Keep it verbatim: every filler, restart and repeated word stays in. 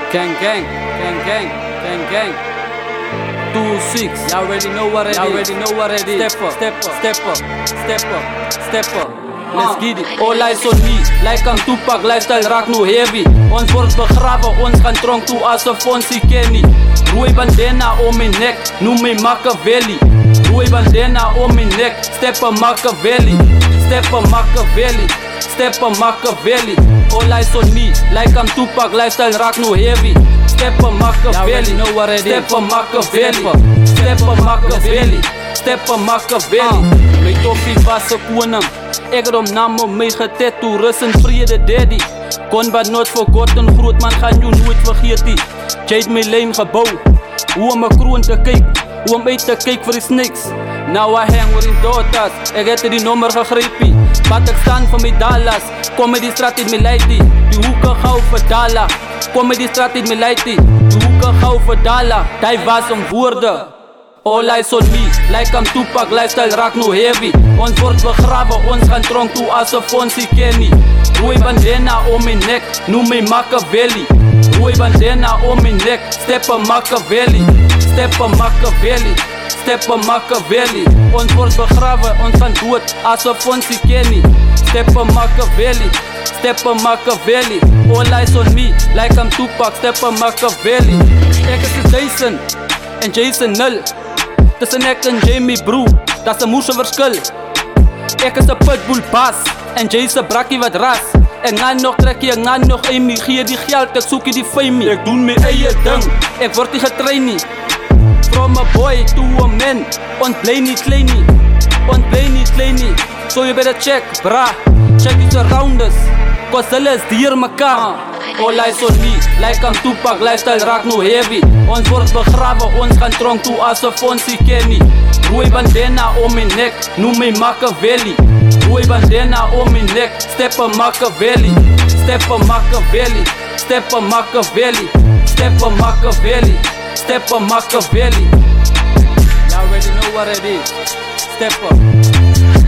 Gang gang, gang gang, gang gang. Two six, y'all already know what it is. Y'all already know what it is. Step up, step up, step up, step up, step up. Let's get it. All eyes on me, like I'm Tupac, lifestyle raak nou heavy. Ons word begraven, ons gaan tronk toe asof ons die ken nie. Rooi bandana om my nek, noem my Machiavelli. Rooi bandana om my nek, step up Machiavelli. Step up Machiavelli, step up Machiavelli. All eyes on me, like I'm Tupac, lifestyle raak nou heavy. Step up Machiavelli, know what it step up Machiavelli. Step up Machiavelli, step up Machiavelli. My toppie was een koning, ek het om naam op my getattoo, rus in vrede daddy. Kon but not forgotten, groot man gaan jou nooit vergeet die. Jy het my lijn gebouw, hoe om my kroon te kyk, hoe om uit te kyk vir die snakes. Now I hang with die daughters, ek het die nommer gegreepie. Wat ek staan vir my dollars, kom met die straat in my leitie. Die hoeke gauw vir dollar, kom met die straat in my leitie. Die hoeke gauw vir dollar, die was om woorde. All eyes on me, like I'm Tupac, lifestyle raak nou heavy. Ons word begraven, ons gaan tronk toe asof ons die ken nie. Rooi bandana om my nek, noem my Machiavelli. Rooi bandana om my nek, step up Machiavelli. Step up Machiavelli, step up Machiavelli. Ons word begraven, ons gaan dood asof ons die ken nie. Step up Machiavelli, step up Machiavelli. All eyes on me, like I'm Tupac, step up Machiavelli. Ek is een Jason en Jason nul. Tussen ek en Jamie bro, dat is een moerse verskil. Ek is een pitbull baas en Jason brakkie wat ras. Ek gaan nog trekkie, ek gaan nog Amy. Gee die geld, ek soekie die fame. Ek doen my eie ding, ek word nie getrain nie. From a boy to a man, ons bly nie klein nie. Ons bly nie klein nie. So you better check, bra, check die surrounders, cause hulle is dier mekaar. All eyes on me, like I'm Tupac, lifestyle raak nou heavy. Ons word begraven, ons gaan tronk toe asof ons die ken nie. Rooi bandana om my nek, noem my Machiavelli. Rooi bandana om my nek, step up Machiavelli. Step up Machiavelli, step up Machiavelli. Step up Machiavelli, step up Machiavelli. Y'all already know what it is. Step up.